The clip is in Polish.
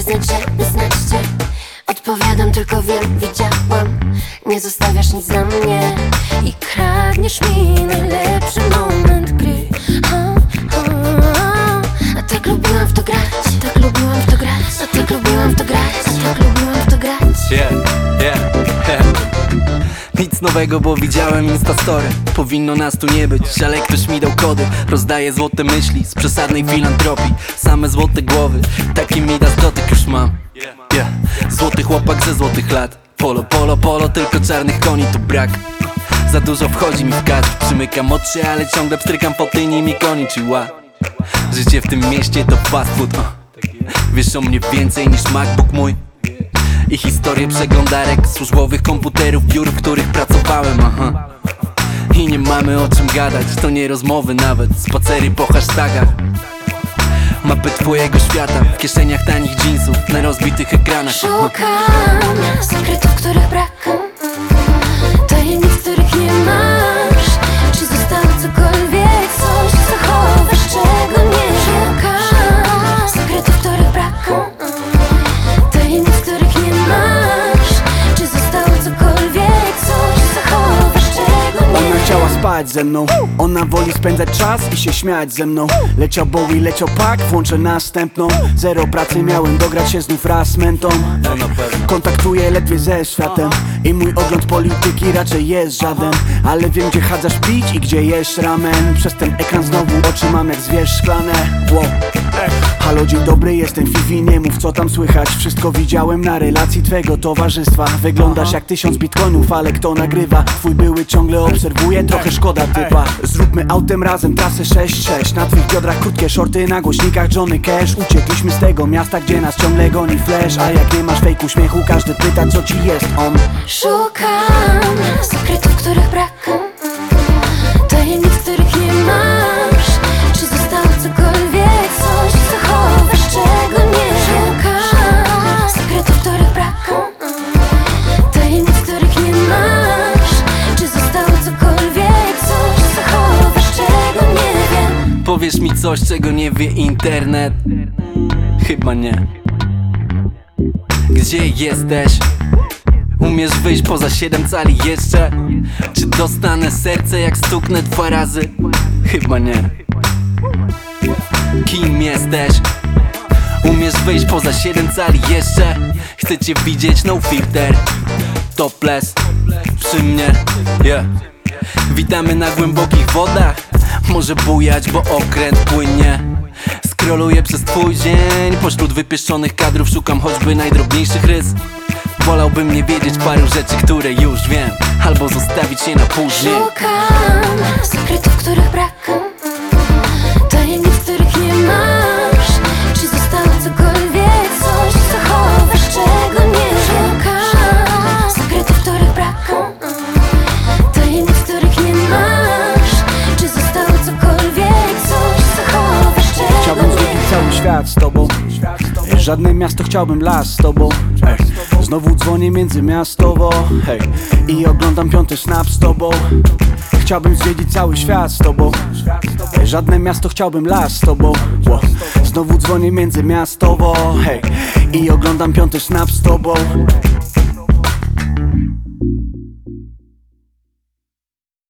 znać cię. Odpowiadam tylko wiem, widziałam. Nie zostawiasz nic dla mnie i kradniesz mi najlepszy moment gry. A tak lubiłam w to grać, tak lubiłam w to grać, a tak lubiłam w to grać, a tak lubiłam w to grać. Nic nowego, bo widziałem Instastory. Powinno nas tu nie być, ale ktoś mi dał kody. Rozdaję złote myśli z przesadnej filantropii. Same złote głowy, taki Midas dotyk już mam. Złoty chłopak ze złotych lat. Polo, tylko czarnych koni tu brak. Za dużo wchodzi mi w kadr. Przymykam oczy, ale ciągle pstrykam po tyni mi koni chiła. Życie w tym mieście to fast food. Wiesz o mnie więcej niż MacBook mój i historię przeglądarek, służbowych komputerów, biur, w których pracowałem, I nie mamy o czym gadać, to nie rozmowy nawet, spacery po hashtagach. Mapy twojego świata, w kieszeniach tanich jeansów, na rozbitych ekranach. Szukam sekretów, których brak, tajemnic, których nie masz. Czy zostało cokolwiek, coś co chowasz, czego nie? Szukam sekretów, których brak, tajemnic, których nie masz. Czy zostało cokolwiek, coś co chowasz, czego nie? Ona chciała spać ze mną, ona woli spędzać czas i się śmiać ze mną. Leciał Bowie, leciał Pak, włączę następną. Zero pracy miałem, dograć się znów raz mentą. Kontaktuję ledwie ze światem i mój ogląd polityki raczej jest żaden. Ale wiem, gdzie chadzasz pić i gdzie jesz ramen. Przez ten ekran znowu oczy mam jak zwierz szklane. Halo, dzień dobry, jestem Fifi, nie mów co tam słychać. Wszystko widziałem na relacji twego towarzystwa. Wyglądasz jak 1000 bitcoinów, ale kto nagrywa? Twój były ciągle obserwuje, trochę szkoda typa. Zróbmy autem razem trasę 6-6. Na twych biodrach krótkie shorty, na głośnikach Johnny Cash. Uciekliśmy z tego miasta, gdzie nas ciągle goni flash. A jak nie masz fejku śmiechu, każdy pyta co ci jest on. Szukam sekretów, których brak, tajemnic, których nie masz. Czy zostało cokolwiek, coś co chowasz, czego nie? Szukam sekretów, których brak, tajemnic, których nie masz. Czy zostało cokolwiek, coś co chowasz, czego nie wiem? Powiesz mi coś, czego nie wie internet? Chyba nie. Gdzie jesteś? Umiesz wyjść poza 7 cali jeszcze? Czy dostanę serce jak stuknę 2 razy? Chyba nie. Kim jesteś? Umiesz wyjść poza 7 cali jeszcze? Chcę cię widzieć, no filter, topless, przy mnie, Witamy na głębokich wodach. Może bujać, bo okręt płynie. Scrolluję przez twój dzień. Pośród wypieszczonych kadrów szukam choćby najdrobniejszych rys. Wolałbym nie wiedzieć paru rzeczy, które już wiem, albo zostawić je na później. Szukam sekretów, których brak, tajemnic, których nie masz. Czy zostało cokolwiek, coś co chowasz, czego nie? Szukam sekretów, których brak, tajemnic, których nie masz. Czy zostało cokolwiek, coś co chowasz, czego Chciałbym zwiedzić cały świat z tobą. Żadne miasto, chciałbym las z tobą. Znowu dzwonię międzymiastowo, i oglądam 5. snap z tobą. Chciałbym zwiedzić cały świat z tobą. Żadne miasto, chciałbym las z tobą. Znowu dzwonię międzymiastowo, i oglądam 5. snap z tobą.